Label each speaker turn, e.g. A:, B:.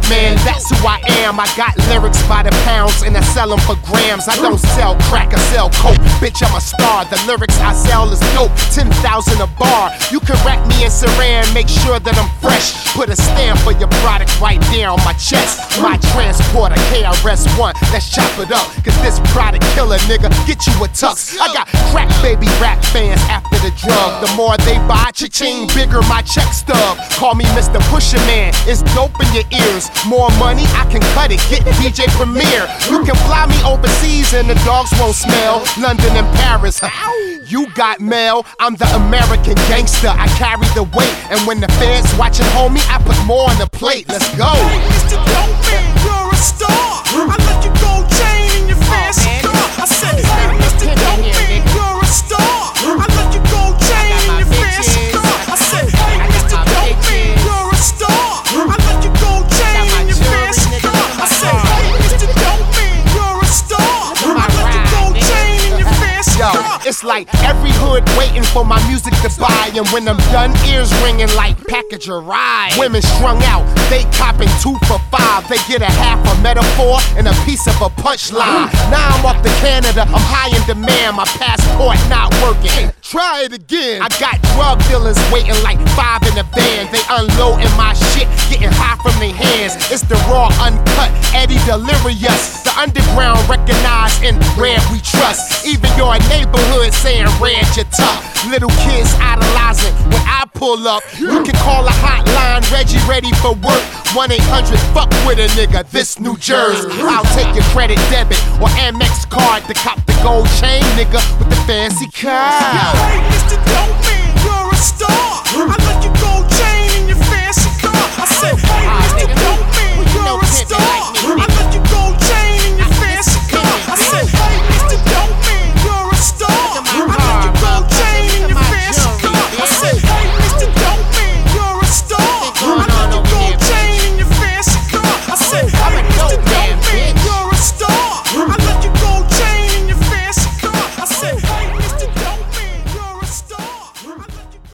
A: man, that's who I am. I got lyrics by the pounds and I sell them for grams. I don't sell crack, I sell coke. Bitch, I'm a star. The lyrics I sell is dope. 10,000 a bar. You can wrap me in saran, make sure that I'm fresh. Put a stamp for your product right there on my chest. My transporter, KRS-One, let's chop it up. Cause this product killer, nigga, get you a tux. I got crack baby rap fans after the drug. The more they buy, cha-ching, bigger my check stub. Call me Mr. Pusher Man, it's dope in your ears. More money, I can cut it, get DJ Premier. You can fly me overseas and the dogs won't smell. London and Paris, you got mail. I'm the American gangster, I carry the weight. And when the feds watching, homie, I put more on the plate. Let's go.
B: Hey, Mr. Dope Man, you're a star. I like your gold chain and your fancy car. I said, hey, Mr. Dope Man, you're a star. I like your gold chain and your fancy car. I said, hey, Mr. Dope Man, you're a star. I like your gold chain and your fancy car. I said, hey, Mr. Dope Man, you're a star. I like your gold chain and your fancy car.
A: Yo, it's like every hood waiting for my music to buy. And when I'm done, ears ringing like package a ride. Women strung out, they copping 2 for $5. They get a half a metaphor and a piece of a punchline. Now I'm off to Canada, I'm high in demand. My passport not working. Try it again. I got drug dealers waiting like 5 in the van. They unloading my shit, getting high from their hands. It's the raw, uncut, Eddie Delirious. The underground recognized in Red we trust. Even your neighborhood saying Red you're tough. Little kids idolizing when I pull up. You can call a hotline, Reggie ready for work. 1-800 fuck with a nigga, this New Jersey. I'll take your credit debit or Amex card to cop the gold chain, nigga, with the fancy car.
B: Hey, Mr. Dope Man.